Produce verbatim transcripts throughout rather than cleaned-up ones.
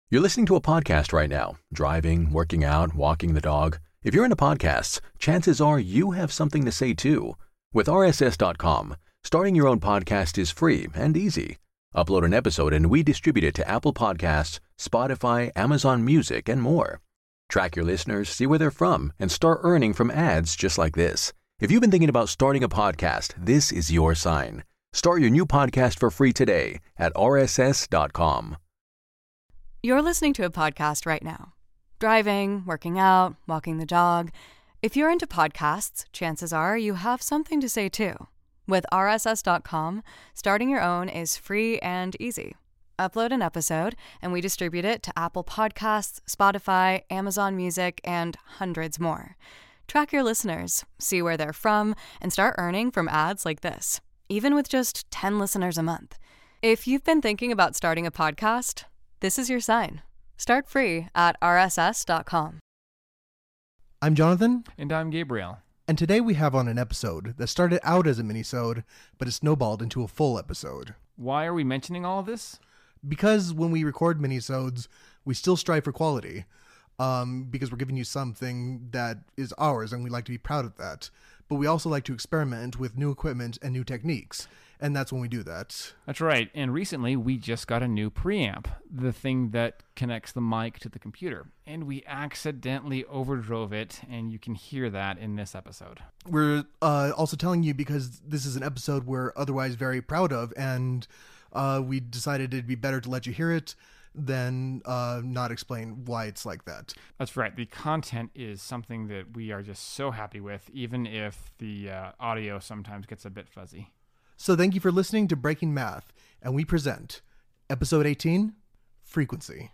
You're listening to a podcast right now, driving, working out, walking the dog. If you're into podcasts, chances are you have something to say too. With R S S dot com, starting your own podcast is free and easy. Upload an episode and we distribute it to Apple Podcasts, Spotify, Amazon Music, and more. Track your listeners, see where they're from, and start earning from ads just like this. If you've been thinking about starting a podcast, this is your sign. Start your new podcast for free today at R S S dot com. You're listening to a podcast right now. Driving, working out, walking the dog. If you're into podcasts, chances are you have something to say too. With R S S dot com, starting your own is free and easy. Upload an episode, and we distribute it to Apple Podcasts, Spotify, Amazon Music, and hundreds more. Track your listeners, see where they're from, and start earning from ads like this, even with just ten listeners a month. If you've been thinking about starting a podcast, this is your sign. Start free at R S S dot com. I'm Jonathan. And I'm Gabriel. And today we have on an episode that started out as a mini-sode, but it snowballed into a full episode. Why are we mentioning all of this? Because when we record mini-sodes, we still strive for quality. Um, because we're giving you something that is ours, and we like to be proud of that. But we also like to experiment with new equipment and new techniques, and that's when we do that. That's right, and recently we just got a new preamp, the thing that connects the mic to the computer, and we accidentally overdrove it, and you can hear that in this episode. We're uh, also telling you because this is an episode we're otherwise very proud of, and uh, we decided it'd be better to let you hear it than uh, not explain why it's like that. That's right. The content is something that we are just so happy with, even if the uh, audio sometimes gets a bit fuzzy. So thank you for listening to Breaking Math, and we present Episode eighteen, Frequency.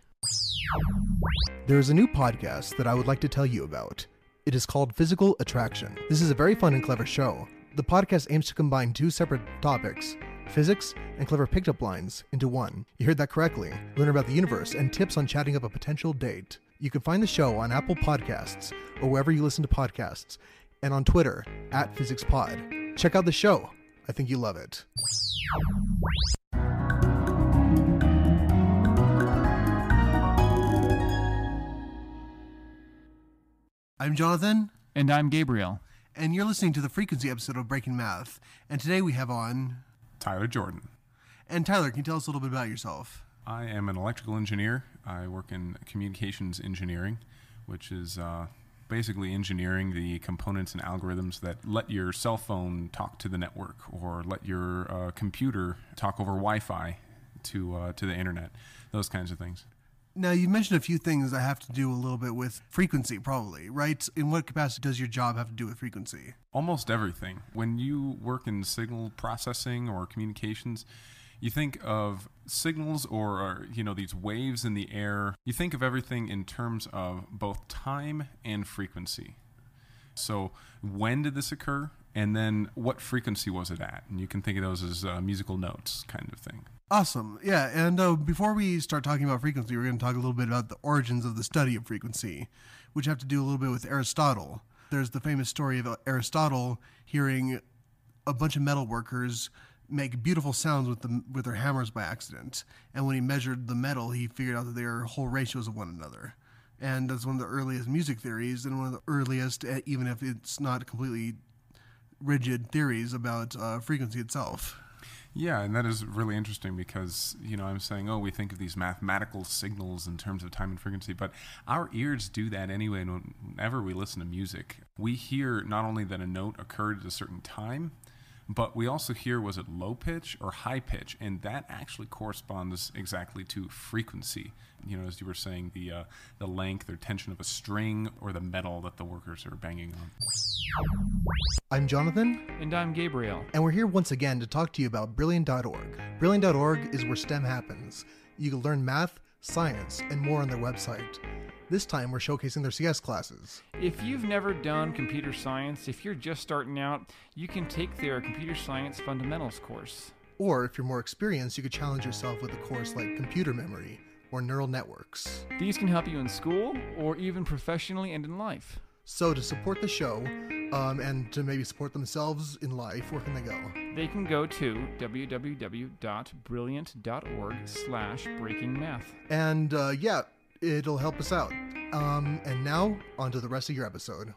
There is a new podcast that I would like to tell you about. It is called Physical Attraction. This is a very fun and clever show. The podcast aims to combine two separate topics, physics and clever pickup lines, into one. You heard that correctly. Learn about the universe and tips on chatting up a potential date. You can find the show on Apple Podcasts or wherever you listen to podcasts, and on Twitter at PhysicsPod. Check out the show. I think you love it. I'm Jonathan. And I'm Gabriel. And you're listening to the Frequency episode of Breaking Math. And today we have on Tyler Jordan. And Tyler, can you tell us a little bit about yourself? I am an electrical engineer. I work in communications engineering, which is uh, basically engineering the components and algorithms that let your cell phone talk to the network or let your uh, computer talk over Wi-Fi to uh, to the internet, those kinds of things. Now, you mentioned a few things that have to do a little bit with frequency, probably, right? In what capacity does your job have to do with frequency? Almost everything. When you work in signal processing or communications, you think of signals or, or, you know, these waves in the air. You think of everything in terms of both time and frequency. So when did this occur? And then what frequency was it at? And you can think of those as uh, musical notes kind of thing. Awesome. Yeah, and uh, before we start talking about frequency, we're going to talk a little bit about the origins of the study of frequency, which have to do a little bit with Aristotle. There's the famous story of Aristotle hearing a bunch of metal workers make beautiful sounds with the with their hammers by accident. And when he measured the metal, he figured out that they are whole ratios of one another. And that's one of the earliest music theories, and one of the earliest, even if it's not completely rigid, theories about uh, frequency itself. Yeah, and that is really interesting because, you know, I'm saying, oh, we think of these mathematical signals in terms of time and frequency, but our ears do that anyway. And whenever we listen to music, we hear not only that a note occurred at a certain time, but we also hear, was it low pitch or high pitch? And that actually corresponds exactly to frequency. You know, as you were saying, the uh, the length or tension of a string or the metal that the workers are banging on. I'm Jonathan. And I'm Gabriel. And we're here once again to talk to you about Brilliant dot org. Brilliant dot org is where STEM happens. You can learn math, science, and more on their website. This time we're showcasing their C S classes. If you've never done computer science, if you're just starting out, you can take their Computer Science Fundamentals course. Or if you're more experienced, you could challenge yourself with a course like Computer Memory or Neural Networks. These can help you in school or even professionally and in life. So to support the show, um, and to maybe support themselves in life, where can they go? They can go to www.brilliant.org slash breaking math. And uh, yeah, it'll help us out. Um, and now, on to the rest of your episode.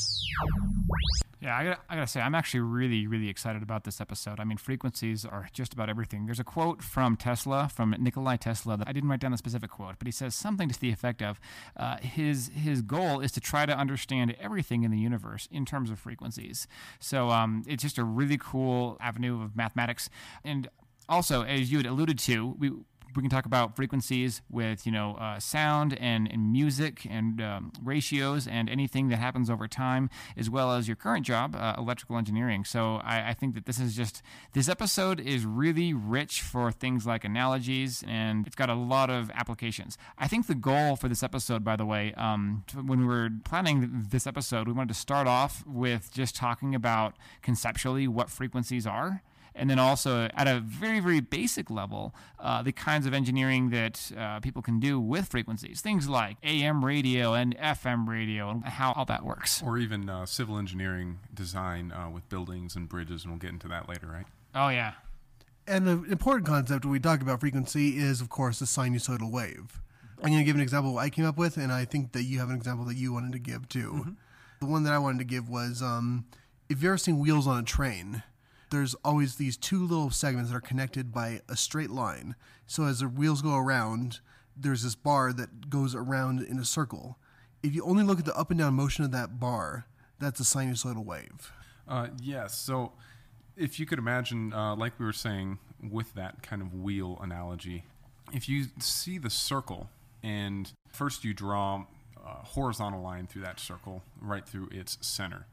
Yeah, I gotta, I gotta say, I'm actually really, really excited about this episode. I mean, frequencies are just about everything. There's a quote from Tesla, from Nikolai Tesla, that I didn't write down the specific quote, but he says something to the effect of uh, his his goal is to try to understand everything in the universe in terms of frequencies. So um, it's just a really cool avenue of mathematics. And also, as you had alluded to, we we can talk about frequencies with, you know, uh, sound and, and music and um, ratios and anything that happens over time, as well as your current job, uh, electrical engineering. So I, I think that this is just, this episode is really rich for things like analogies, and it's got a lot of applications. I think the goal for this episode, by the way, um, when we were planning this episode, we wanted to start off with just talking about conceptually what frequencies are. And then also at a very, very basic level, uh, the kinds of engineering that uh, people can do with frequencies. Things like A M radio and F M radio and how all that works. Or even uh, civil engineering design uh, with buildings and bridges, and we'll get into that later, right? Oh, yeah. And the important concept when we talk about frequency is, of course, the sinusoidal wave. I'm going to give an example I came up with, and I think that you have an example that you wanted to give, too. Mm-hmm. The one that I wanted to give was, um, if you've ever seen wheels on a train, there's always these two little segments that are connected by a straight line. So as the wheels go around, there's this bar that goes around in a circle. If you only look at the up and down motion of that bar, that's a sinusoidal wave. Uh, yes. So if you could imagine, uh, like we were saying, with that kind of wheel analogy, if you see the circle and first you draw a horizontal line through that circle right through its center.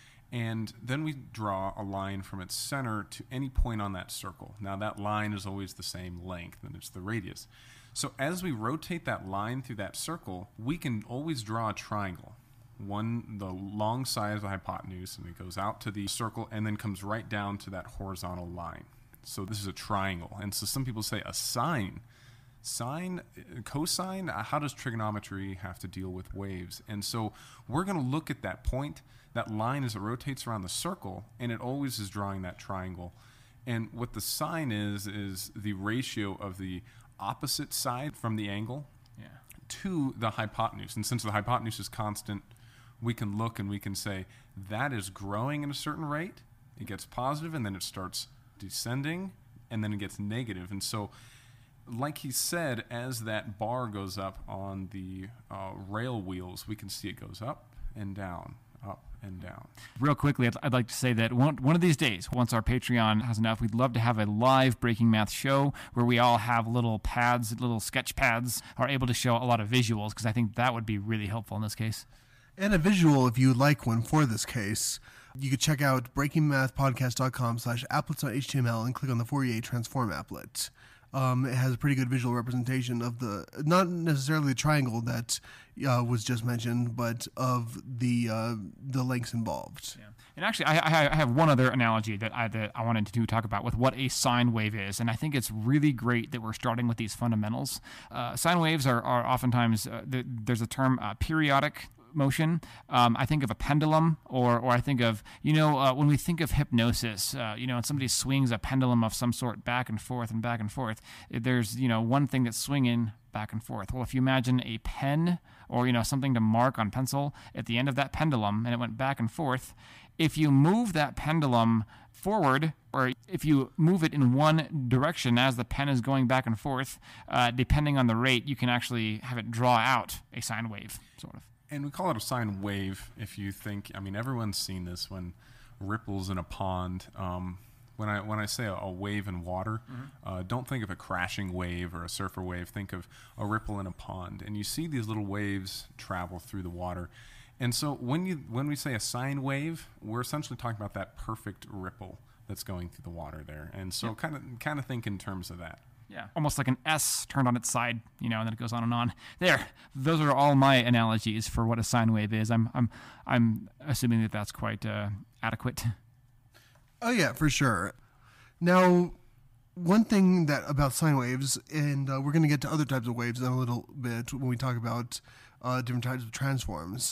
And then we draw a line from its center to any point on that circle. Now that line is always the same length, and it's the radius. So as we rotate that line through that circle, we can always draw a triangle. One, the long side of the hypotenuse, and it goes out to the circle and then comes right down to that horizontal line. So this is a triangle. And so some people say a sine. Sine, cosine, how does trigonometry have to deal with waves? And so we're going to look at that point, that line as it rotates around the circle, and it always is drawing that triangle. And what the sine is, is the ratio of the opposite side from the angle yeah. to the hypotenuse. And since the hypotenuse is constant, we can look and we can say that is growing at a certain rate. It gets positive, and then it starts descending, and then it gets negative. And so like he said, as that bar goes up on the uh, rail wheels, we can see it goes up and down, up and down. Real quickly, I'd, I'd like to say that one, one of these days, once our Patreon has enough, we'd love to have a live Breaking Math show where we all have little pads, little sketch pads, are able to show a lot of visuals, because I think that would be really helpful in this case. And a visual, if you'd like one for this case, you could check out breakingmathpodcast.com slash applets.html and click on the Fourier transform applet. Um, it has a pretty good visual representation of the, not necessarily the triangle that uh, was just mentioned, but of the uh, the lengths involved. Yeah. And actually, I, I have one other analogy that I that I wanted to talk about with what a sine wave is, and I think it's really great that we're starting with these fundamentals. Uh, sine waves are, are oftentimes, uh, the, there's a term, uh, periodic motion. Um, I think of a pendulum, or or I think of, you know, uh, when we think of hypnosis, uh, you know, and somebody swings a pendulum of some sort back and forth and back and forth, there's, you know, one thing that's swinging back and forth. Well, if you imagine a pen or, you know, something to mark on pencil at the end of that pendulum and it went back and forth, if you move that pendulum forward, or if you move it in one direction as the pen is going back and forth, uh, depending on the rate, you can actually have it draw out a sine wave, sort of. And we call it a sine wave if you think, I mean, everyone's seen this when ripples in a pond. Um, when I when I say a, a wave in water, mm-hmm. uh, don't think of a crashing wave or a surfer wave. Think of a ripple in a pond. And you see these little waves travel through the water. And so when you when we say a sine wave, we're essentially talking about that perfect ripple that's going through the water there. And so yep. kind of kind of think in terms of that. Yeah, almost like an S turned on its side, you know, and then it goes on and on. There, those are all my analogies for what a sine wave is. I'm, I'm, I'm assuming that that's quite uh, adequate. Oh yeah, for sure. Now, one thing that about sine waves, and uh, we're going to get to other types of waves in a little bit when we talk about uh, different types of transforms.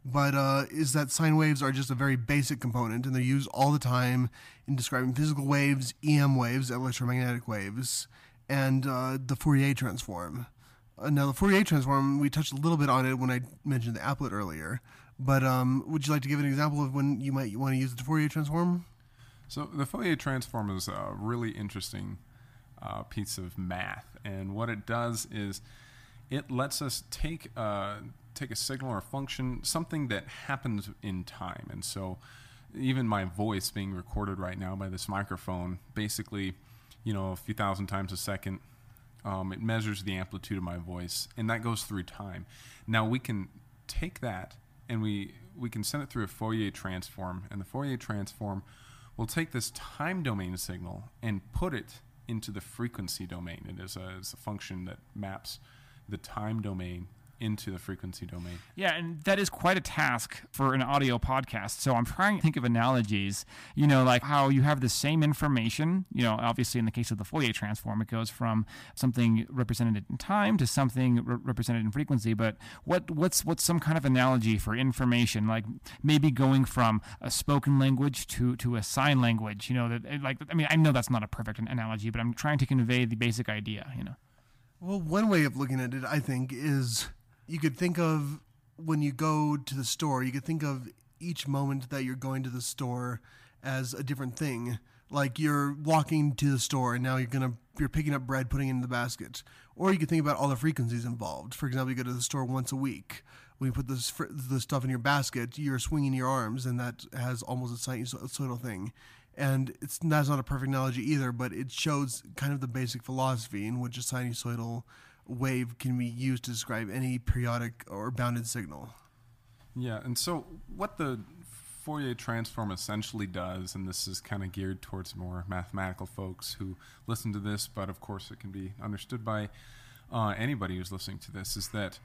but uh, is that sine waves are just a very basic component, and they're used all the time in describing physical waves, E M waves, electromagnetic waves, and uh, the Fourier transform. Uh, now, the Fourier transform, we touched a little bit on it when I mentioned the applet earlier, but um, would you like to give an example of when you might want to use the Fourier transform? So the Fourier transform is a really interesting uh, piece of math, and what it does is it lets us take a, take a signal or a function, something that happens in time. And so even my voice being recorded right now by this microphone, basically, you know, a few thousand times a second, um, it measures the amplitude of my voice, and that goes through time. Now we can take that and we, we can send it through a Fourier transform, and the Fourier transform will take this time domain signal and put it into the frequency domain. It is a, it's a function that maps the time domain into the frequency domain. Yeah, and that is quite a task for an audio podcast. So I'm trying to think of analogies, you know, like how you have the same information, you know, obviously in the case of the Fourier transform, it goes from something represented in time to something re- represented in frequency. But what what's what's some kind of analogy for information, like maybe going from a spoken language to, to a sign language, you know, that like, I mean, I know that's not a perfect analogy, but I'm trying to convey the basic idea, you know. Well, one way of looking at it, I think, is you could think of when you go to the store, you could think of each moment that you're going to the store as a different thing. Like you're walking to the store and now you're gonna you're picking up bread, putting it in the basket. Or you could think about all the frequencies involved. For example, you go to the store once a week. When you put this fr- the stuff in your basket, you're swinging your arms, and that has almost a sinusoidal thing. And it's that's not a perfect analogy either, but it shows kind of the basic philosophy in which a sinusoidal wave can be used to describe any periodic or bounded signal. Yeah, and so what the Fourier transform essentially does, and this is kind of geared towards more mathematical folks who listen to this, but of course it can be understood by uh, anybody who's listening to this, is that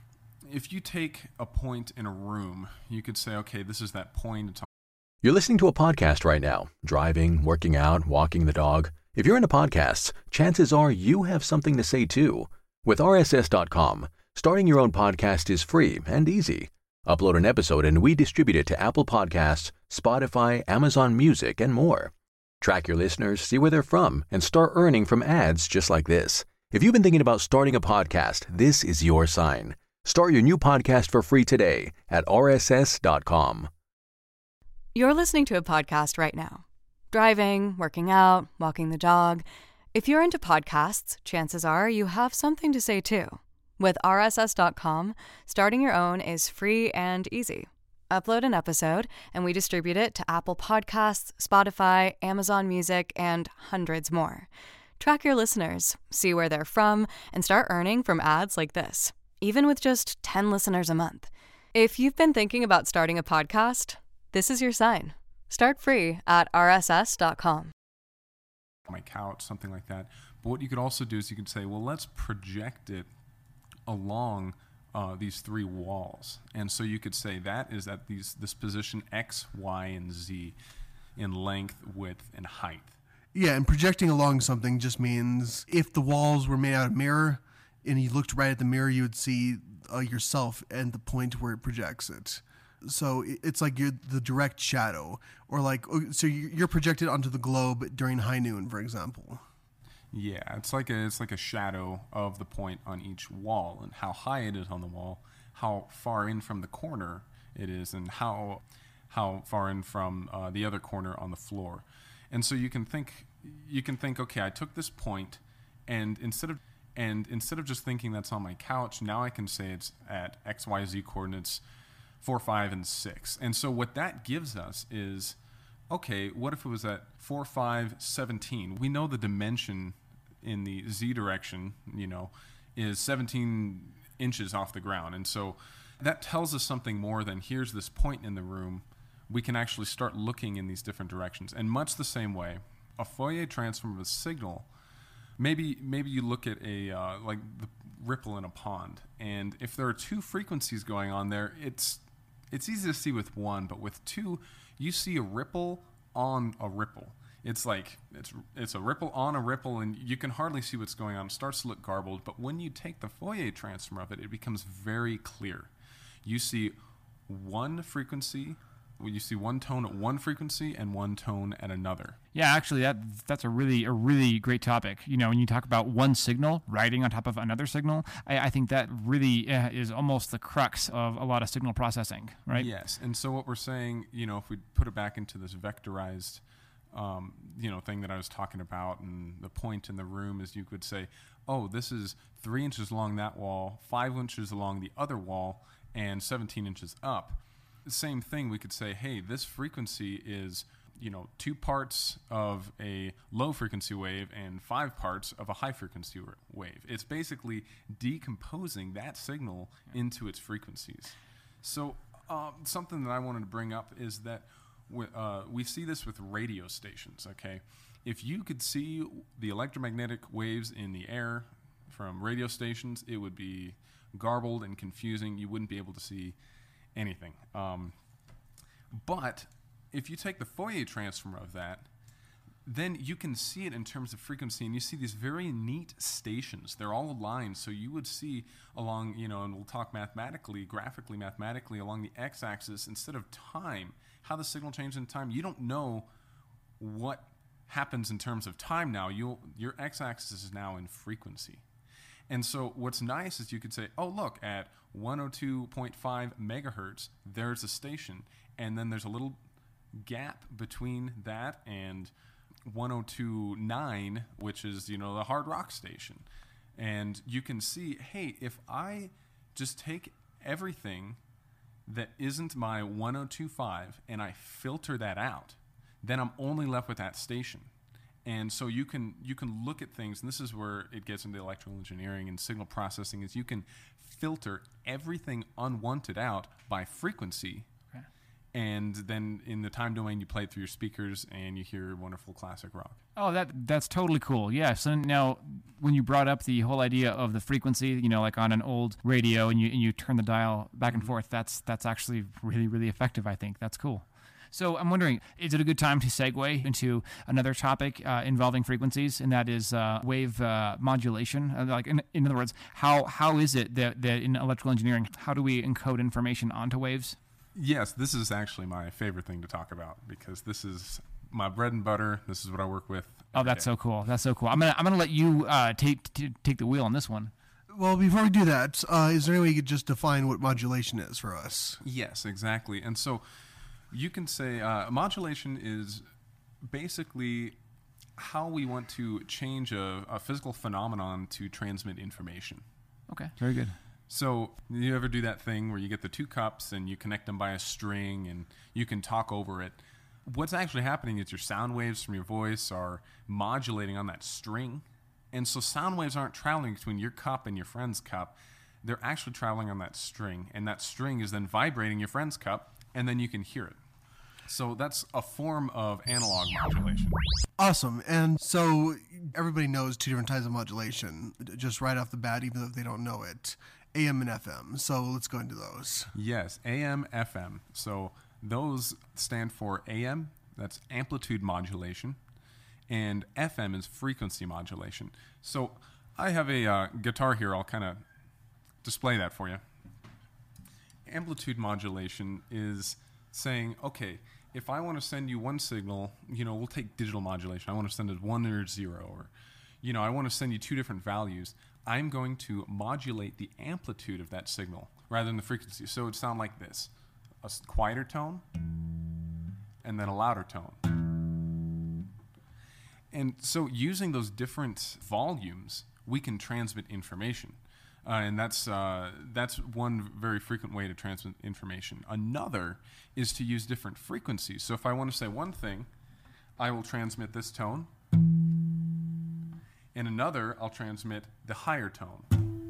if you take a point in a room, you could say, okay, this is that point. It's You're listening to a podcast right now, driving, working out, walking the dog. If you're into podcasts, chances are you have something to say too. With R S S dot com, starting your own podcast is free and easy. Upload an episode and we distribute it to Apple Podcasts, Spotify, Amazon Music, and more. Track your listeners, see where they're from, and start earning from ads just like this. If you've been thinking about starting a podcast, this is your sign. Start your new podcast for free today at R S S dot com. You're listening to a podcast right now. Driving, working out, walking the dog. If you're into podcasts, chances are you have something to say too. With R S S dot com, starting your own is free and easy. Upload an episode, and we distribute it to Apple Podcasts, Spotify, Amazon Music, and hundreds more. Track your listeners, see where they're from, and start earning from ads like this, even with just ten listeners a month. If you've been thinking about starting a podcast, this is your sign. Start free at R S S dot com. my couch, something like that. But what you could also do is you could say, well, let's project it along uh, these three walls. And so you could say that is at these this position X, Y, and Z in length, width, and height. Yeah, and projecting along something just means if the walls were made out of mirror and you looked right at the mirror, you would see uh, yourself and the point where it projects it. So it's like you're the direct shadow, or like, so you're projected onto the globe during high noon, for example. Yeah, it's like a it's like a shadow of the point on each wall, and how high it is on the wall, how far in from the corner it is, and how how far in from uh, the other corner on the floor. And so you can think you can think, okay, I took this point, and instead of and instead of just thinking that's on my couch, now I can say it's at X, Y, Z coordinates four, five, and six. And so what that gives us is, okay, what if it was at four, five, seventeen? We know the dimension in the Z direction, you know, is seventeen inches off the ground. And so that tells us something more than here's this point in the room. We can actually start looking in these different directions. And much the same way, a Fourier transform of a signal, maybe maybe you look at a uh, like the ripple in a pond, and if there are two frequencies going on there, it's it's easy to see with one, but with two, you see a ripple on a ripple. It's like it's it's a ripple on a ripple, and you can hardly see what's going on. It starts to look garbled, but when you take the Fourier transform of it, it becomes very clear. You see one frequency, well, you see one tone at one frequency and one tone at another. Yeah, actually, that that's a really a really great topic. You know, when you talk about one signal riding on top of another signal, I, I think that really uh, is almost the crux of a lot of signal processing, right? Yes, and so what we're saying, you know, if we put it back into this vectorized, um, you know, thing that I was talking about, and the point in the room is you could say, oh, this is three inches along that wall, five inches along the other wall, and seventeen inches up. Same thing, we could say, hey, this frequency is, you know, two parts of a low frequency wave and five parts of a high frequency wave. It's basically decomposing that signal into its frequencies. So um, something that I wanted to bring up is that we, uh, we see this with radio stations, okay? If you could see the electromagnetic waves in the air from radio stations, it would be garbled and confusing. You wouldn't be able to see anything. Um, but if you take the Fourier transform of that, then you can see it in terms of frequency, and you see these very neat stations. They're all aligned, so you would see along, you know, and we'll talk mathematically, graphically, mathematically, along the x-axis, instead of time, how the signal changes in time. You don't know what happens in terms of time now. You'll, your x-axis is now in frequency. And so what's nice is you could say, oh, look, at one oh two point five megahertz, there's a station. And then there's a little gap between that and one oh two point nine, which is, you know, the hard rock station. And you can see, hey, if I just take everything that isn't my one oh two point five and I filter that out, then I'm only left with that station. And so you can you can look at things, and this is where it gets into electrical engineering and signal processing, is you can filter everything unwanted out by frequency. Okay. And then in the time domain, you play it through your speakers and you hear wonderful classic rock. Oh, that that's totally cool. Yeah. So now, when you brought up the whole idea of the frequency, you know, like on an old radio, and you and you turn the dial back and forth, that's that's actually really really effective. I think that's cool. So I'm wondering, is it a good time to segue into another topic uh, involving frequencies, and that is uh, wave uh, modulation? Uh, like, in, in other words, how how is it that, that in electrical engineering, how do we encode information onto waves? Yes, this is actually my favorite thing to talk about, because this is my bread and butter. This is what I work with. Oh, that's day. so cool. That's so cool. I'm gonna I'm gonna let you uh, take t- take the wheel on this one. Well, before we do that, uh, is there any way you could just define what modulation is for us? Yes, exactly. And so you can say uh, modulation is basically how we want to change a, a physical phenomenon to transmit information. Okay, very good. So you ever do that thing where you get the two cups and you connect them by a string and you can talk over it? What's actually happening is your sound waves from your voice are modulating on that string. And so sound waves aren't traveling between your cup and your friend's cup. They're actually traveling on that string. And that string is then vibrating your friend's cup, and then you can hear it. So that's a form of analog modulation. Awesome. And so everybody knows two different types of modulation, just right off the bat, even if they don't know it. A M and F M. So let's go into those. Yes, A M, F M. So those stand for A M, that's amplitude modulation, and F M is frequency modulation. So I have a uh, guitar here. I'll kind of display that for you. Amplitude modulation is saying, okay, if I want to send you one signal, you know, we'll take digital modulation. I want to send it one or zero, or, you know, I want to send you two different values. I'm going to modulate the amplitude of that signal rather than the frequency. So it would sound like this: a quieter tone and then a louder tone. And so using those different volumes, we can transmit information. Uh, and that's uh, that's one very frequent way to transmit information. Another is to use different frequencies. So if I want to say one thing, I will transmit this tone. In another, I'll transmit the higher tone.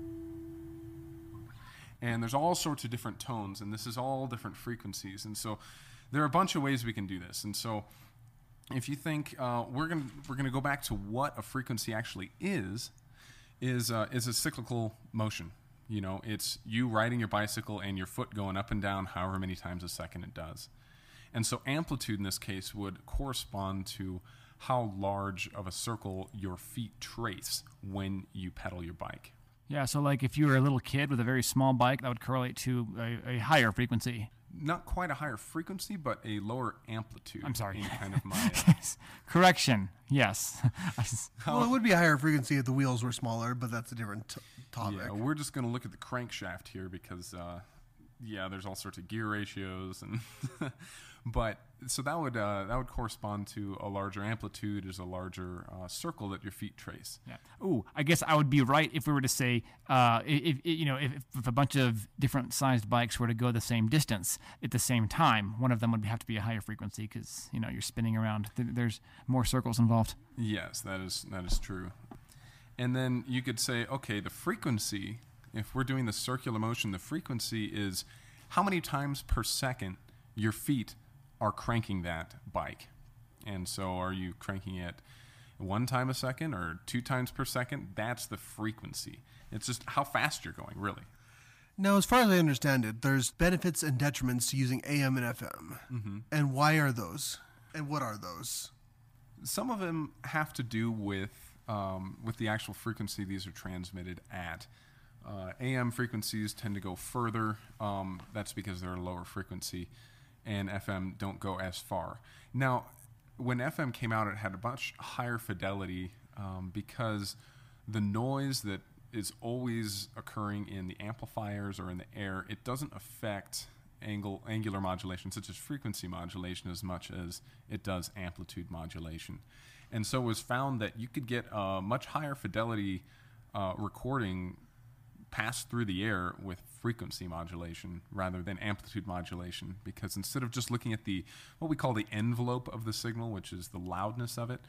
And there's all sorts of different tones, and this is all different frequencies. And so there are a bunch of ways we can do this. And so if you think uh, we're going we're going to go back to what a frequency actually is, is uh, is a cyclical motion. You know, it's you riding your bicycle and your foot going up and down however many times a second it does. And so amplitude in this case would correspond to how large of a circle your feet trace when you pedal your bike. Yeah, so like if you were a little kid with a very small bike, that would correlate to a, a higher frequency. not quite a higher frequency, but a lower amplitude. I'm sorry. In kind of my uh, correction. Yes. Well, it would be a higher frequency if the wheels were smaller, but that's a different t- topic. Yeah, we're just going to look at the crankshaft here because, uh, yeah, there's all sorts of gear ratios, and but so that would uh, that would correspond to a larger amplitude, is a larger uh, circle that your feet trace. Yeah. Ooh, I guess I would be right if we were to say, uh, if, if you know, if, if a bunch of different sized bikes were to go the same distance at the same time, one of them would have to be a higher frequency because you know you're spinning around. There's more circles involved. Yes, that is that is true. And then you could say, okay, the frequency. If we're doing the circular motion, the frequency is how many times per second your feet are cranking that bike. And so are you cranking it one time a second or two times per second? That's the frequency. It's just how fast you're going, really. Now, as far as I understand it, there's benefits and detriments to using A M and F M. Mm-hmm. And why are those? And what are those? Some of them have to do with um, with the actual frequency these are transmitted at. Uh, A M frequencies tend to go further. Um, that's because they're a lower frequency, and F M don't go as far. Now, when F M came out, it had a much higher fidelity um, because the noise that is always occurring in the amplifiers or in the air, it doesn't affect angle, angular modulation, such as frequency modulation, as much as it does amplitude modulation. And so it was found that you could get a much higher fidelity uh, recording pass through the air with frequency modulation rather than amplitude modulation, because instead of just looking at the what we call the envelope of the signal, which is the loudness of it,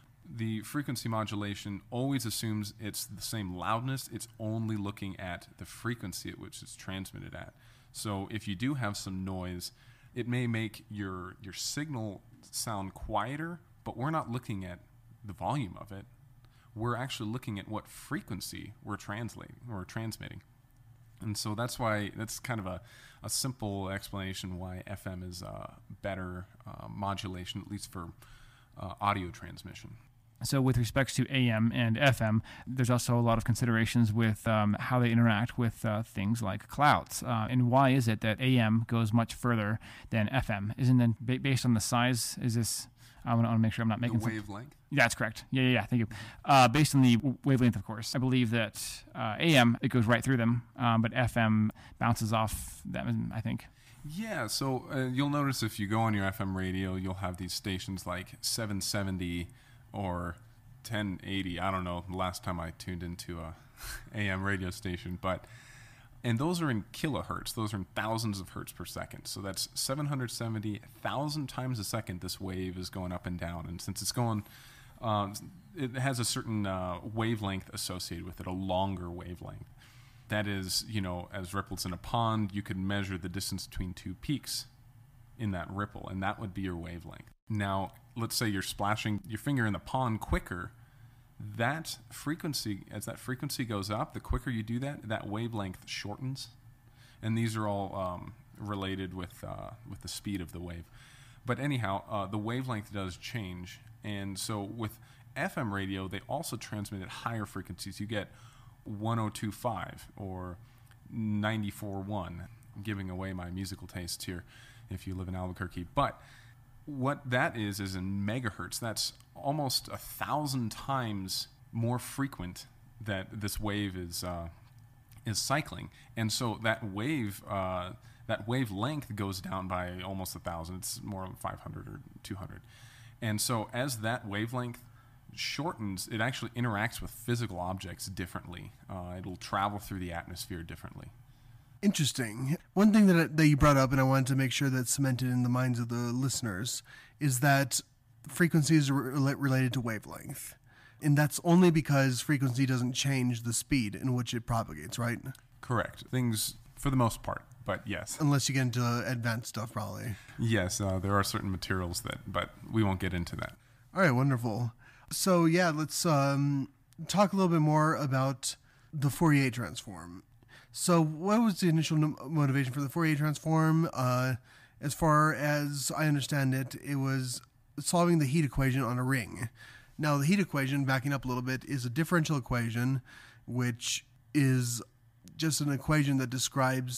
the frequency modulation always assumes it's the same loudness. It's only looking at the frequency at which it's transmitted at. So if you do have some noise, it may make your your signal sound quieter, but we're not looking at the volume of it. We're actually looking at what frequency we're translating or transmitting. And so that's why, that's kind of a, a simple explanation why F M is uh, better uh, modulation, at least for uh, audio transmission. So with respect to A M and F M, there's also a lot of considerations with um, how they interact with uh, things like clouds. Uh, and why is it that A M goes much further than F M? Isn't it ba- based on the size? Is this... I want to make sure I'm not making the wavelength. Some, yeah, that's correct. Yeah, yeah, yeah. Thank you. Uh, based on the wavelength, of course, I believe that uh, A M it goes right through them, um, but F M bounces off them. I think. Yeah. So uh, you'll notice if you go on your F M radio, you'll have these stations like seven seventy or ten eighty. I don't know. The last time I tuned into a A M radio station, but. And those are in kilohertz. Those are in thousands of hertz per second. So that's seven hundred seventy thousand times a second this wave is going up and down. And since it's going, um, it has a certain uh, wavelength associated with it, a longer wavelength. That is, you know, as ripples in a pond, you could measure the distance between two peaks in that ripple, and that would be your wavelength. Now, let's say you're splashing your finger in the pond quicker. That frequency, as that frequency goes up, the quicker you do that, that wavelength shortens, and these are all um, related with uh, with the speed of the wave. But anyhow, uh, the wavelength does change, and so with F M radio, they also transmit at higher frequencies. You get one oh two point five or ninety-four point one. I'm giving away my musical tastes here if you live in Albuquerque, but what that is is in megahertz. That's almost a thousand times more frequent that this wave is uh, is cycling, and so that wave uh, that wavelength goes down by almost a thousand. It's more like five hundred or two hundred, and so as that wavelength shortens, it actually interacts with physical objects differently. Uh, it'll travel through the atmosphere differently. Interesting. One thing that that you brought up, and I wanted to make sure that's cemented in the minds of the listeners, is that frequencies are re- related to wavelength. And that's only because frequency doesn't change the speed in which it propagates, right? Correct. Things, for the most part, but yes. Unless you get into advanced stuff, probably. Yes, uh, there are certain materials that, but we won't get into that. All right, wonderful. So, yeah, let's um, talk a little bit more about the Fourier transform. So what was the initial motivation for the Fourier transform? Uh, as far as I understand it, it was solving the heat equation on a ring. Now, the heat equation, backing up a little bit, is a differential equation, which is just an equation that describes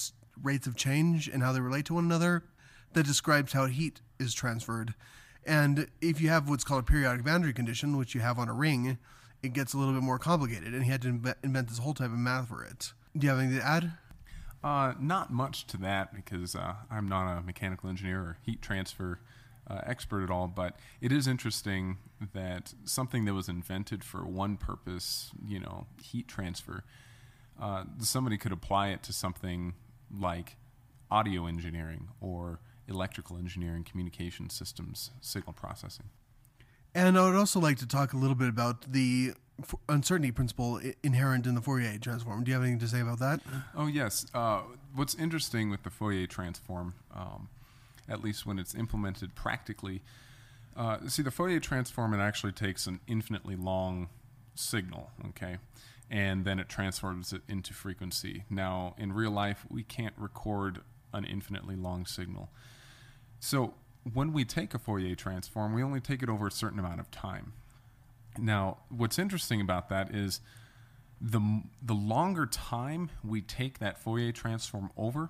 rates of change and how they relate to one another that describes how heat is transferred. And if you have what's called a periodic boundary condition, which you have on a ring, it gets a little bit more complicated, and he had to inve- invent this whole type of math for it. Do you have anything to add? Uh, not much to that, because uh, I'm not a mechanical engineer or heat transfer uh, expert at all, but it is interesting that something that was invented for one purpose, you know, heat transfer, uh, somebody could apply it to something like audio engineering or electrical engineering, communication systems, signal processing. And I would also like to talk a little bit about the f- uncertainty principle I- inherent in the Fourier transform. Do you have anything to say about that? Oh, yes. Uh, what's interesting with the Fourier transform, um, at least when it's implemented practically, uh, see, the Fourier transform, it actually takes an infinitely long signal, okay? And then it transforms it into frequency. Now, in real life, we can't record an infinitely long signal. So when we take a Fourier transform, we only take it over a certain amount of time. Now, what's interesting about that is the the longer time we take that Fourier transform over,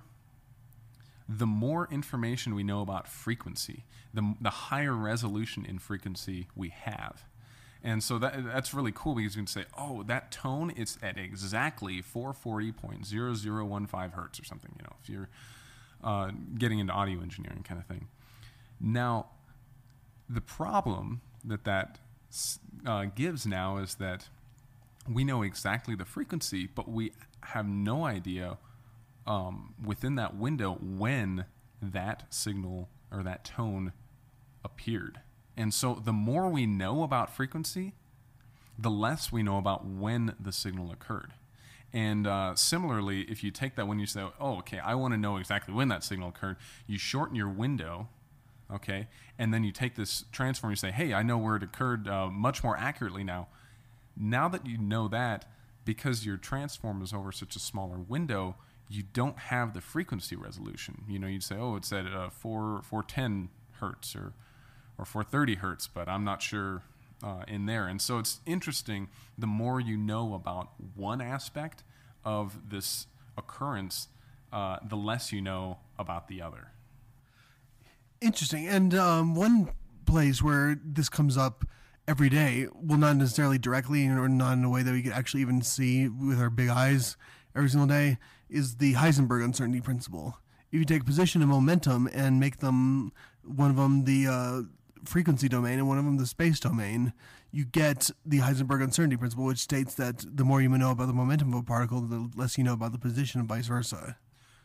the more information we know about frequency, the, the higher resolution in frequency we have. And so that that's really cool, because you can say, oh, that tone, it's at exactly four forty point zero zero one five hertz or something, you know, if you're uh, getting into audio engineering kind of thing. Now, the problem that that uh, gives now is that we know exactly the frequency, but we have no idea um, within that window when that signal or that tone appeared. And so the more we know about frequency, the less we know about when the signal occurred. And uh, similarly, if you take that when you say, oh, okay, I want to know exactly when that signal occurred, you shorten your window, okay, and then you take this transform, you say, hey, I know where it occurred uh, much more accurately now. Now that you know that, because your transform is over such a smaller window, you don't have the frequency resolution. You know, you'd say, oh, it's at uh, four, four ten hertz or or four thirty hertz, but I'm not sure uh, in there. And so it's interesting, the more you know about one aspect of this occurrence, uh, the less you know about the other. Interesting. And um, one place where this comes up every day, well, not necessarily directly or not in a way that we could actually even see with our big eyes every single day, is the Heisenberg uncertainty principle. If you take position and momentum and make them, one of them the uh, frequency domain and one of them the space domain, you get the Heisenberg uncertainty principle, which states that the more you know about the momentum of a particle, the less you know about the position and vice versa.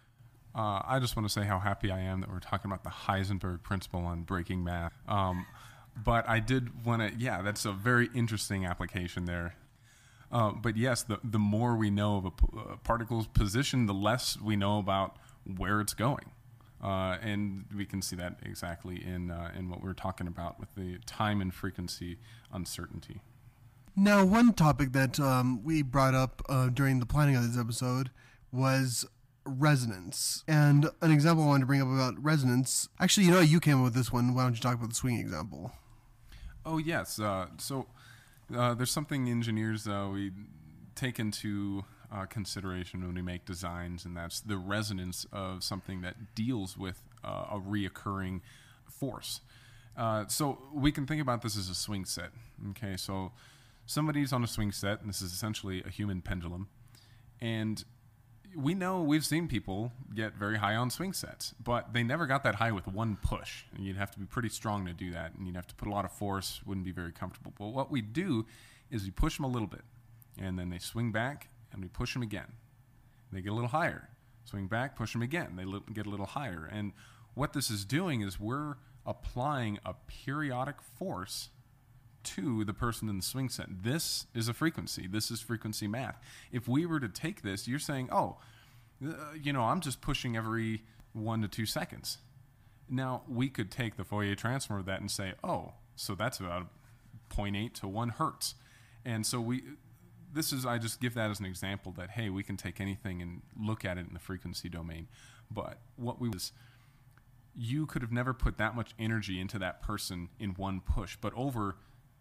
Uh, I just want to say how happy I am that we're talking about the Heisenberg principle on breaking math. Um, but I did want to, yeah, that's a very interesting application there. Uh, but yes, the, the more we know of a, p- a particle's position, the less we know about where it's going. Uh, and we can see that exactly in uh, in what we were talking about with the time and frequency uncertainty. Now, one topic that um, we brought up uh, during the planning of this episode was resonance. And an example I wanted to bring up about resonance, actually, you know, you came up with this one. Why don't you talk about the swing example? Oh, yes. Uh, so uh, there's something engineers uh, we take into Uh, consideration when we make designs, and that's the resonance of something that deals with uh, a reoccurring force. Uh, so we can think about this as a swing set. Okay, so somebody's on a swing set, and this is essentially a human pendulum, and we know, we've seen people get very high on swing sets, but they never got that high with one push. And you'd have to be pretty strong to do that, and you'd have to put a lot of force, wouldn't be very comfortable. But what we do is we push them a little bit, and then they swing back, and we push them again. They get a little higher. Swing back, push them again. They li- get a little higher. And what this is doing is we're applying a periodic force to the person in the swing set. This is a frequency. This is frequency math. If we were to take this, you're saying, oh, uh, you know, I'm just pushing every one to two seconds. Now, we could take the Fourier transform of that and say, oh, so that's about zero point eight to one hertz. And so we... This is, I just give that as an example that, hey, we can take anything and look at it in the frequency domain. But what we was, you could have never put that much energy into that person in one push. But over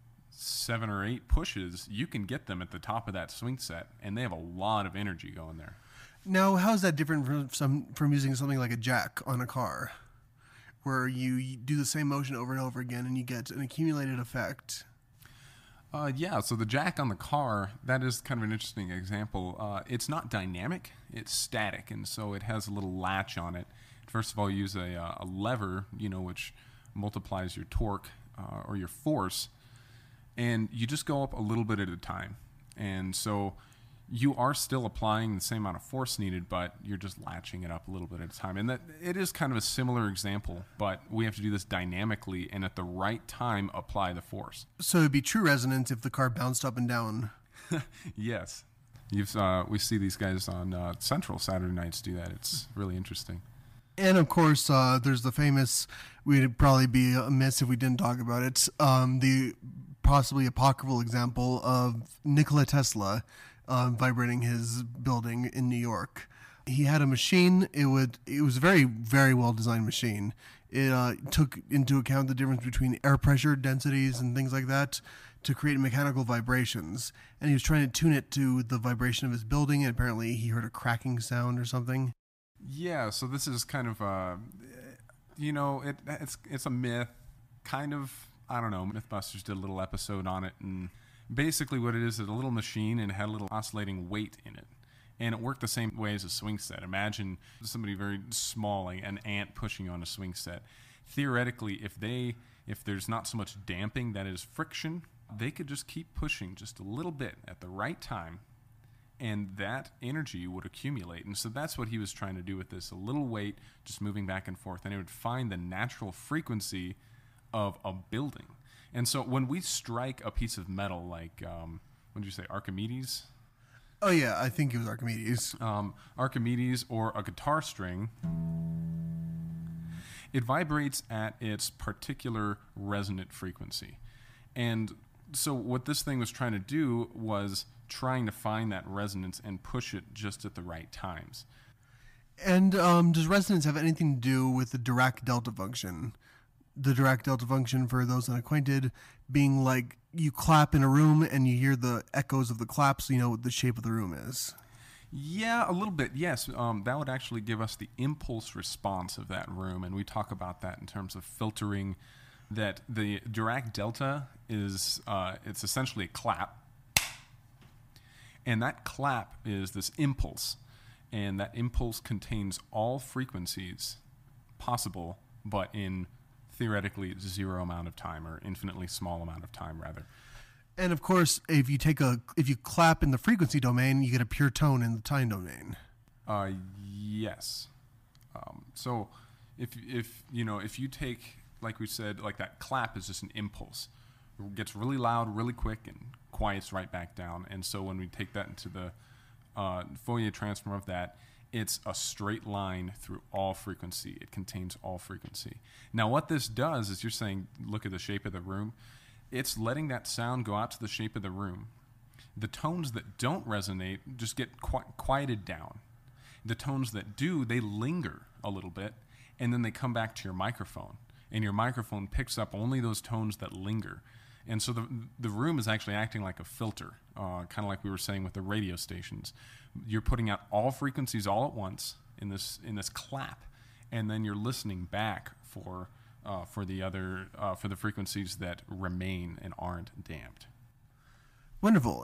seven or eight pushes, you can get them at the top of that swing set, and they have a lot of energy going there. Now, how is that different from some from using something like a jack on a car, where you, you do the same motion over and over again and you get an accumulated effect? Uh, yeah, so the jack on the car, that is kind of an interesting example. Uh, it's not dynamic, it's static, and so it has a little latch on it. First of all, you use a, uh, a lever, you know, which multiplies your torque uh, or your force, and you just go up a little bit at a time. And so you are still applying the same amount of force needed, but you're just latching it up a little bit at a time. And that it is kind of a similar example, but we have to do this dynamically and at the right time apply the force. So it'd be true resonance if the car bounced up and down. Yes. You've, uh, we see these guys on uh, Central Saturday nights do that. It's really interesting. And of course, uh, there's the famous, we'd probably be amiss if we didn't talk about it, um, the possibly apocryphal example of Nikola Tesla uh, vibrating his building in New York. He had a machine. It would. It was a very, very well designed machine. It uh, took into account the difference between air pressure densities and things like that to create mechanical vibrations. And he was trying to tune it to the vibration of his building, and apparently he heard a cracking sound or something. Yeah, so this is kind of, uh, you know, it, it's it's a myth, kind of. I don't know. Mythbusters did a little episode on it, and basically what it is is a little machine, and it had a little oscillating weight in it, and it worked the same way as a swing set. Imagine somebody very small, like an ant, pushing you on a swing set. Theoretically, if they if there's not so much damping, that is friction, they could just keep pushing just a little bit at the right time, and that energy would accumulate. And so that's what he was trying to do with this, a little weight just moving back and forth, and it would find the natural frequency of a building. And so when we strike a piece of metal, like, um, what did you say, Archimedes? Oh, yeah, I think it was Archimedes. Um, Archimedes or a guitar string, it vibrates at its particular resonant frequency. And so what this thing was trying to do was trying to find that resonance and push it just at the right times. And um, does resonance have anything to do with the Dirac delta function? The Dirac delta function, for those unacquainted, being like you clap in a room and you hear the echoes of the clap, so you know what the shape of the room is. Yeah, a little bit, yes. Um, that would actually give us the impulse response of that room, and we talk about that in terms of filtering, that the Dirac delta is, uh, it's essentially a clap, and that clap is this impulse, and that impulse contains all frequencies possible, but in theoretically zero amount of time, or infinitely small amount of time, rather. And of course, if you take a if you clap in the frequency domain, you get a pure tone in the time domain. Uh, yes. Um, so, if if you know if you take, like we said, like that clap is just an impulse. It gets really loud, really quick, and quiets right back down. And so when we take that into the uh, Fourier transform of that, it's a straight line through all frequency. It contains all frequency. Now, what this does is, you're saying, look at the shape of the room. It's letting that sound go out to the shape of the room. The tones that don't resonate just get qui- quieted down. The tones that do, they linger a little bit, and then they come back to your microphone. And your microphone picks up only those tones that linger. And so the the room is actually acting like a filter, uh, kind of like we were saying with the radio stations. You're putting out all frequencies all at once in this in this clap, and then you're listening back for uh, for the other uh, for the frequencies that remain and aren't damped. Wonderful.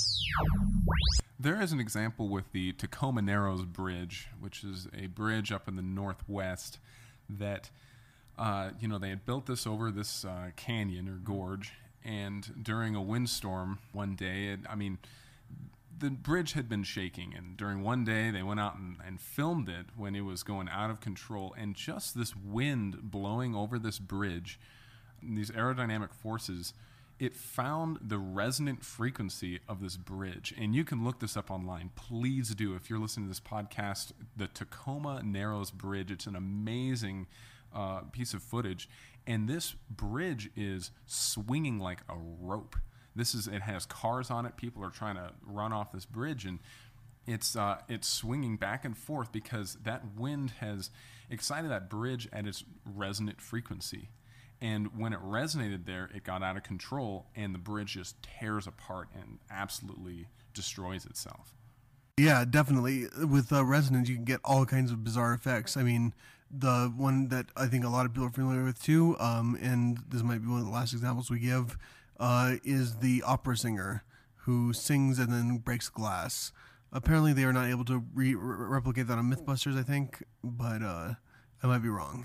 There is an example with the Tacoma Narrows Bridge, which is a bridge up in the northwest that uh, you know they had built this over this uh, canyon or gorge. And during a windstorm one day, it, I mean, the bridge had been shaking. And during one day, they went out and, and filmed it when it was going out of control. And just this wind blowing over this bridge, these aerodynamic forces, it found the resonant frequency of this bridge. And you can look this up online. Please do. If you're listening to this podcast, the Tacoma Narrows Bridge, it's an amazing uh, piece of footage. And this bridge is swinging like a rope. This is it has cars on it. People are trying to run off this bridge, and it's uh, it's swinging back and forth because that wind has excited that bridge at its resonant frequency. And when it resonated there, it got out of control, and the bridge just tears apart and absolutely destroys itself. Yeah, definitely. With uh, resonance, you can get all kinds of bizarre effects. I mean, the one that I think a lot of people are familiar with too, um, and this might be one of the last examples we give, uh, is the opera singer who sings and then breaks glass. Apparently, they are not able to re- re- replicate that on Mythbusters, I think, but uh, I might be wrong.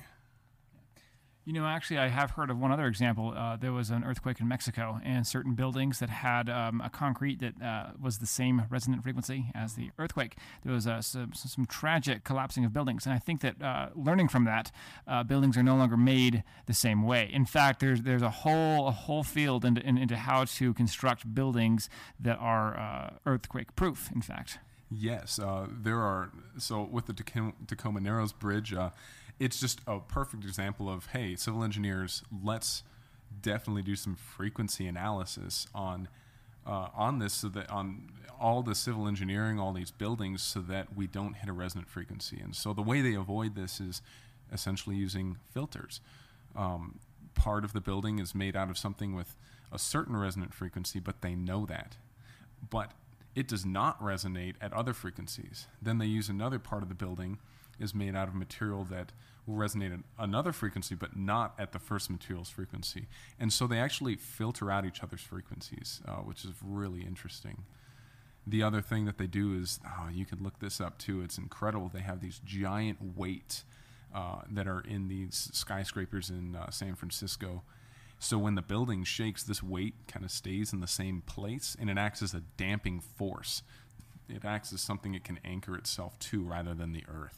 You know, actually, I have heard of one other example. Uh, there was an earthquake in Mexico, and certain buildings that had um, a concrete that uh, was the same resonant frequency as the earthquake. There was uh, some, some tragic collapsing of buildings, and I think that uh, learning from that, uh, buildings are no longer made the same way. In fact, there's there's a whole a whole field into in, into how to construct buildings that are uh, earthquake-proof. In fact. Yes, uh, there are. So with the Tacoma, Tacoma Narrows Bridge, uh, it's just a perfect example of, hey, civil engineers, let's definitely do some frequency analysis on uh, on this, so that on all the civil engineering, all these buildings, so that we don't hit a resonant frequency. And so the way they avoid this is essentially using filters. Um, part of the building is made out of something with a certain resonant frequency, but they know that. But it does not resonate at other frequencies. Then they use another part of the building is made out of material that will resonate at another frequency, but not at the first material's frequency. And so they actually filter out each other's frequencies, uh, which is really interesting. The other thing that they do is, oh, you can look this up too, it's incredible. They have these giant weights uh, that are in these skyscrapers in uh, San Francisco. So when the building shakes, this weight kind of stays in the same place, and it acts as a damping force. It acts as something it can anchor itself to rather than the earth.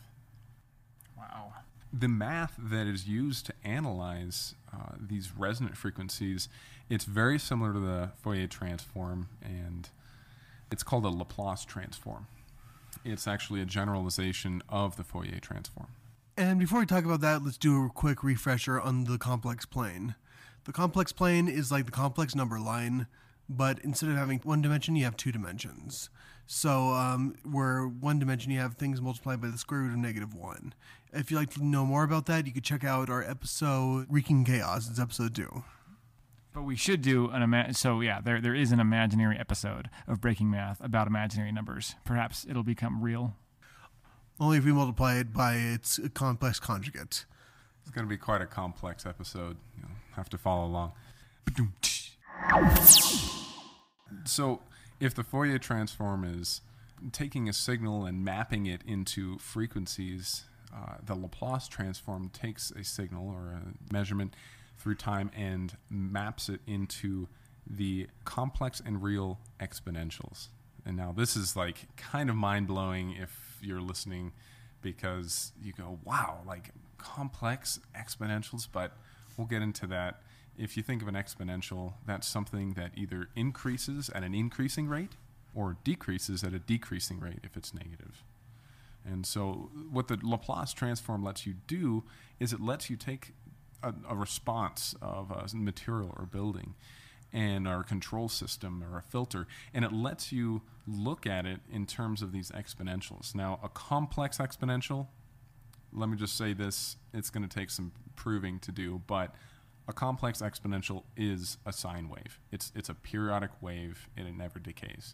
Wow. The math that is used to analyze uh, these resonant frequencies, it's very similar to the Fourier transform, and it's called a Laplace transform. It's actually a generalization of the Fourier transform. And before we talk about that, let's do a quick refresher on the complex plane. The complex plane is like the complex number line, but instead of having one dimension, you have two dimensions. So um, where one dimension, you have things multiplied by the square root of negative one. If you'd like to know more about that, you could check out our episode, Wreaking Chaos. It's episode two. But we should do an ima- so yeah, there there is an imaginary episode of Breaking Math about imaginary numbers. Perhaps it'll become real. Only if we multiply it by its complex conjugate. It's going to be quite a complex episode. You'll have to follow along. So if the Fourier transform is taking a signal and mapping it into frequencies, uh, the Laplace transform takes a signal or a measurement through time and maps it into the complex and real exponentials. And now this is like kind of mind-blowing if you're listening, because you go, wow, like complex exponentials, but we'll get into that. If you think of an exponential, that's something that either increases at an increasing rate or decreases at a decreasing rate if it's negative. And so what the Laplace transform lets you do is it lets you take a, a response of a material or building and our control system or a filter, and it lets you look at it in terms of these exponentials. Now, a complex exponential, let me just say this, it's going to take some proving to do, but a complex exponential is a sine wave. It's it's a periodic wave, and it never decays.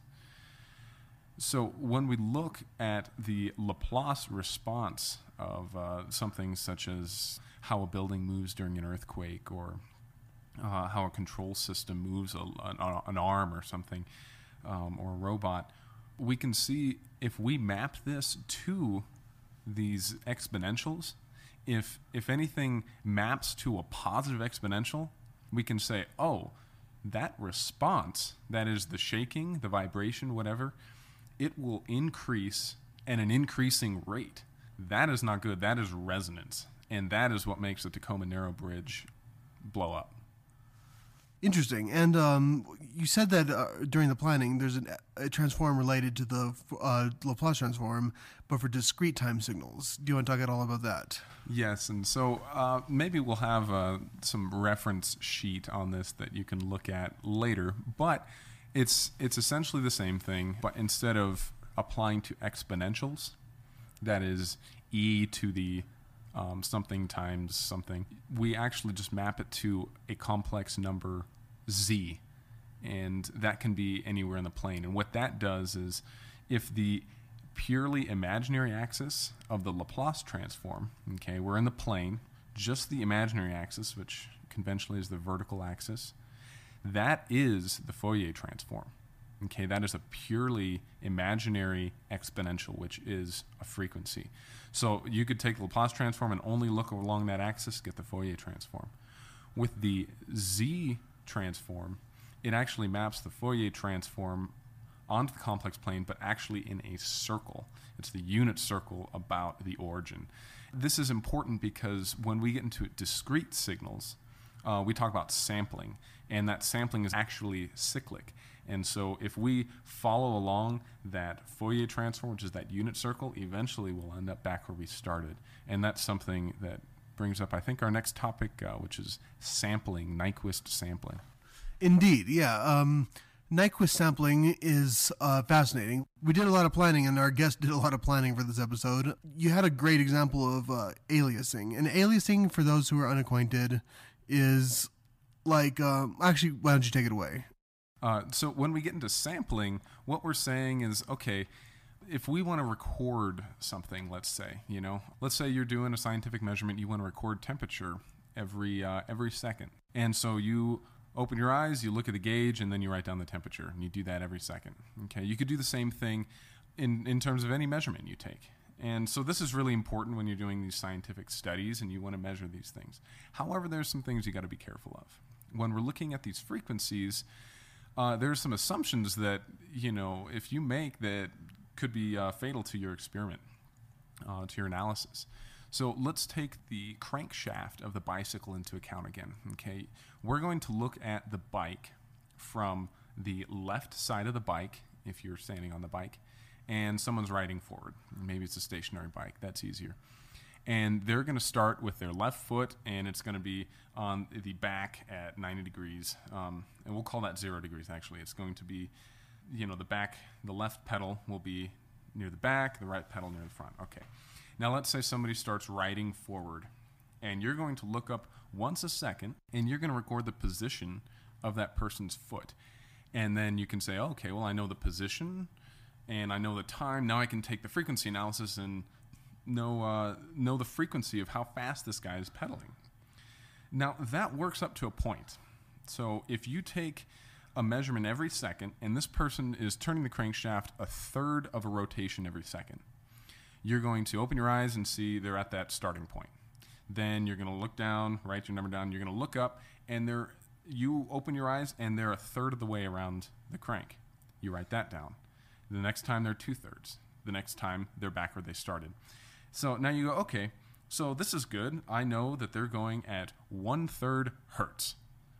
So when we look at the Laplace response of uh, something such as how a building moves during an earthquake, or uh, how a control system moves, a, an, an arm or something, um, or a robot, we can see if we map this to these exponentials, if if anything maps to a positive exponential, we can say, oh, that response, that is the shaking, the vibration, whatever, it will increase at an increasing rate. That is not good. That is resonance. And that is what makes the Tacoma Narrow Bridge blow up. Interesting. And um, you said that uh, during the planning, there's an, a transform related to the uh, Laplace transform, but for discrete time signals. Do you want to talk at all about that? Yes, and so uh, maybe we'll have uh, some reference sheet on this that you can look at later, but it's it's essentially the same thing, but instead of applying to exponentials, that is e to the um, something times something, we actually just map it to a complex number z, and that can be anywhere in the plane. And what that does is, if the purely imaginary axis of the Laplace transform, okay, we're in the plane, just the imaginary axis, which conventionally is the vertical axis, that is the Fourier transform. Okay, that is a purely imaginary exponential, which is a frequency. So you could take the Laplace transform and only look along that axis, get the Fourier transform. With the Z transform, it actually maps the Fourier transform onto the complex plane, but actually in a circle. It's the unit circle about the origin. This is important because when we get into discrete signals, uh, we talk about sampling, and that sampling is actually cyclic. And so if we follow along that Fourier transform, which is that unit circle, eventually we'll end up back where we started. And that's something that brings up, I think, our next topic, uh, which is sampling, Nyquist sampling. Indeed, yeah. Um, Nyquist sampling is uh, fascinating. We did a lot of planning, and our guest did a lot of planning for this episode. You had a great example of uh, aliasing. And aliasing, for those who are unacquainted, is like... Um, actually, why don't you take it away? Uh, so when we get into sampling, what we're saying is, okay, if we want to record something, let's say, you know, let's say you're doing a scientific measurement, you want to record temperature every uh, every second. And so you open your eyes, you look at the gauge, and then you write down the temperature, and you do that every second. Okay, you could do the same thing in, in terms of any measurement you take. And so this is really important when you're doing these scientific studies and you want to measure these things. However, there's some things you got to be careful of. When we're looking at these frequencies, Uh, there's some assumptions that, you know, if you make that could be uh, fatal to your experiment, uh, to your analysis. So let's take the crankshaft of the bicycle into account again, okay? We're going to look at the bike from the left side of the bike, if you're standing on the bike, and someone's riding forward. Maybe it's a stationary bike. That's easier. And they're going to start with their left foot, and it's going to be on the back at ninety degrees. Um, and we'll call that zero degrees, actually. It's going to be, you know, the back, the left pedal will be near the back, the right pedal near the front. Okay. Now let's say somebody starts riding forward, and you're going to look up once a second, and you're going to record the position of that person's foot. And then you can say, oh, okay, well, I know the position, and I know the time. Now I can take the frequency analysis and know uh, know the frequency of how fast this guy is pedaling. Now, that works up to a point. So if you take a measurement every second, and this person is turning the crankshaft a third of a rotation every second, you're going to open your eyes and see they're at that starting point. Then you're going to look down, write your number down, you're going to look up, and they're, you open your eyes, and they're a third of the way around the crank. You write that down. The next time, they're two-thirds. The next time, they're back where they started. So now you go, okay, so this is good. I know that they're going at one-third hertz.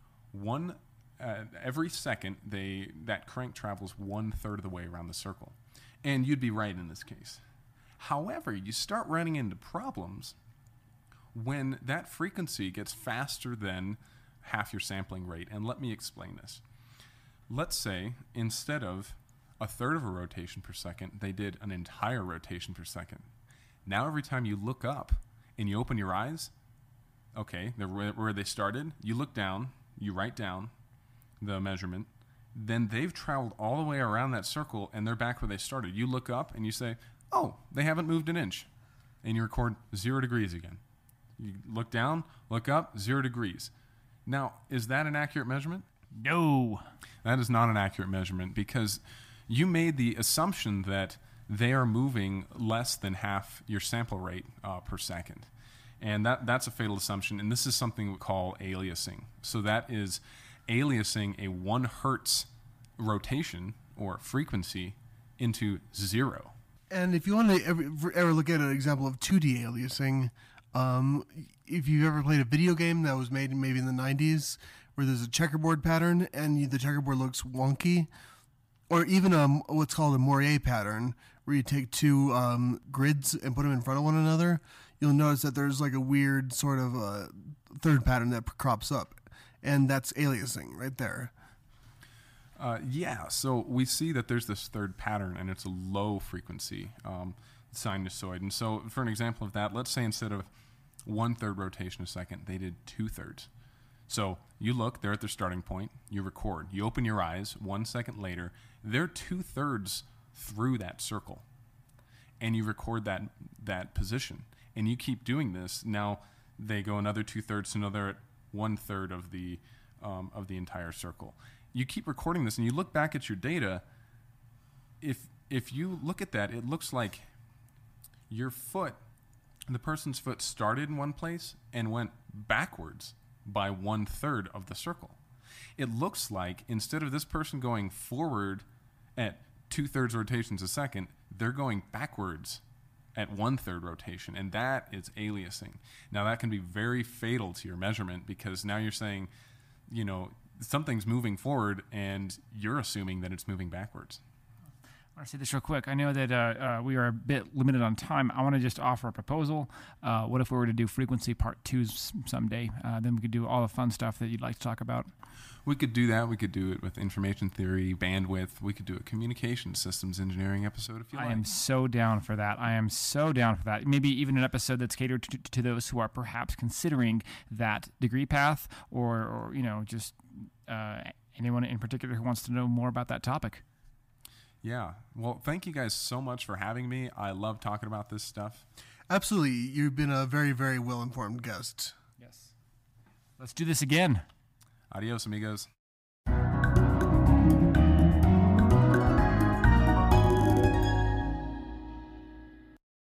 One, uh, every second, they that crank travels one-third of the way around the circle. And you'd be right in this case. However, you start running into problems when that frequency gets faster than half your sampling rate. And let me explain this. Let's say instead of a third of a rotation per second, they did an entire rotation per second. Now every time you look up and you open your eyes, okay, they're where they started, you look down, you write down the measurement, then they've traveled all the way around that circle and they're back where they started. You look up and you say, oh, they haven't moved an inch. And you record zero degrees again. You look down, look up, zero degrees. Now, is that an accurate measurement? No. That is not an accurate measurement because you made the assumption that they are moving less than half your sample rate uh, per second. And that, that's a fatal assumption, and this is something we call aliasing. So that is aliasing a one hertz rotation or frequency into zero. And if you want to ever, ever look at an example of two D aliasing, um, if you've ever played a video game that was made maybe in the nineties, where there's a checkerboard pattern and you, the checkerboard looks wonky, or even um, what's called a Moiré pattern, where you take two um, grids and put them in front of one another, you'll notice that there's like a weird sort of uh, third pattern that crops up, and that's aliasing right there. Uh, yeah, so we see that there's this third pattern, and it's a low frequency um, sinusoid. And so for an example of that, let's say instead of one-third rotation a second, they did two-thirds. So you look, they're at their starting point, you record, you open your eyes, one second later, they're two-thirds through that circle. and you record that that position, and you keep doing this. Now they go another two thirds, so now they're at one third of the um, of the entire circle. You keep recording this, and you look back at your data. If if you look at that, it looks like your foot, the person's foot, started in one place and went backwards by one third of the circle. It looks like instead of this person going forward at two thirds rotations a second, they're going backwards at one third rotation, and that is aliasing. Now that can be very fatal to your measurement, because now you're saying, you know, something's moving forward and you're assuming that it's moving backwards. I want to say this real quick. I know that uh, uh, we are a bit limited on time. I want to just offer a proposal. Uh, what if we were to do frequency part two someday? Uh, then we could do all the fun stuff that you'd like to talk about. We could do that. We could do it with information theory, bandwidth. We could do a communication systems engineering episode if you I like. am so down for that. I am so down for that. Maybe even an episode that's catered to, to those who are perhaps considering that degree path, or, or you know, just uh, anyone in particular who wants to know more about that topic. Yeah. Well, thank you guys so much for having me. I love talking about this stuff. Absolutely. You've been a very, very well-informed guest. Yes. Let's do this again. Adios, amigos.